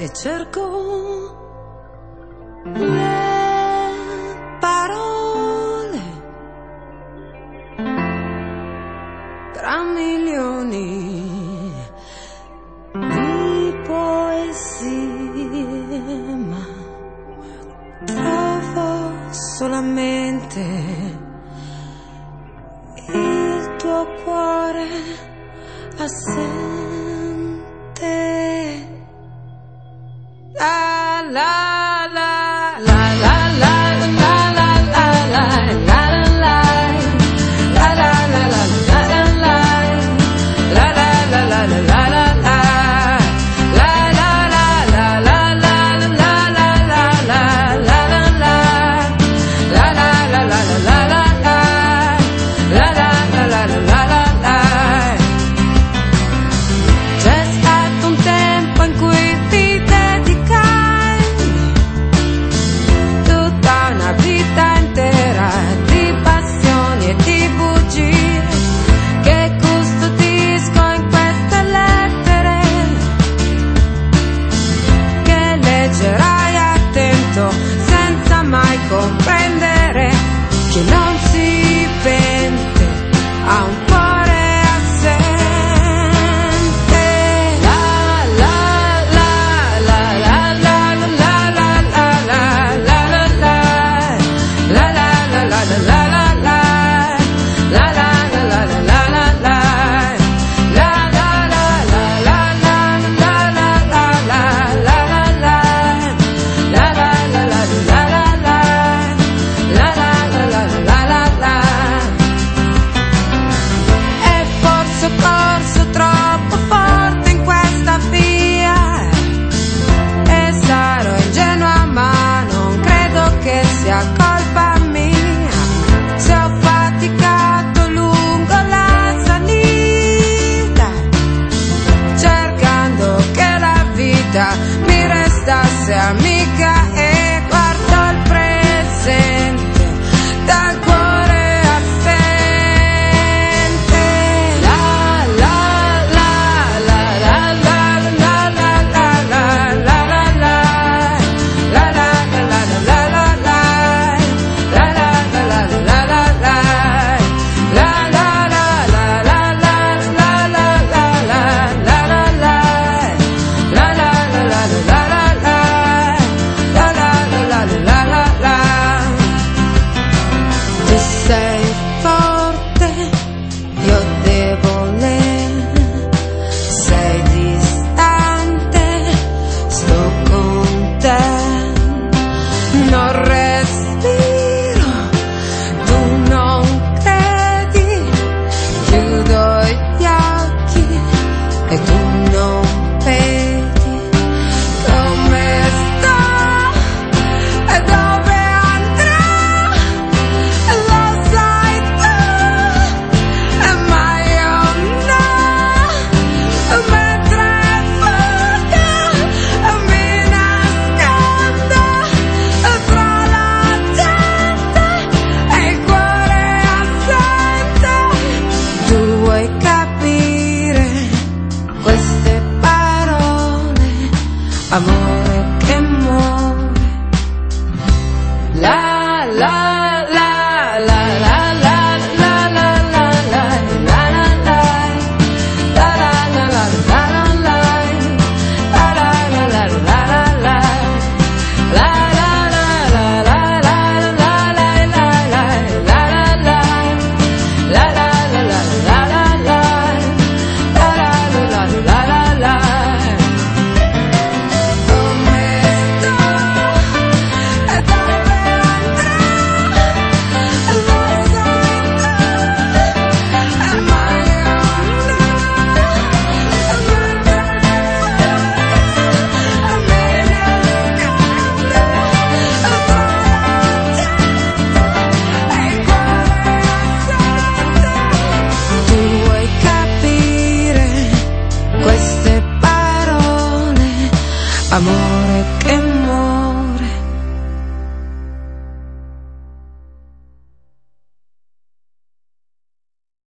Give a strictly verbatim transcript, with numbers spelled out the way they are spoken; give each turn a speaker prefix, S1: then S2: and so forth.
S1: e cerco le parole tra milioni di poesie, ma trovo solamente il tuo cuore assente. La la la la la la la la la la la la la la la comprendere che non si pente a un cuore assente. La la la la la la la la la la la la la la la la la colpa mia, se ho faticato lungo la salita, cercando che la vita mi restasse amica, e guardo il presente dal cuore assente. La la la la la la la la la la la la la la sei forte, io debole, sei distante, sto con te, non respiro, tu non credi, chiudo gli occhi e tu non vedi come sto e dove amor.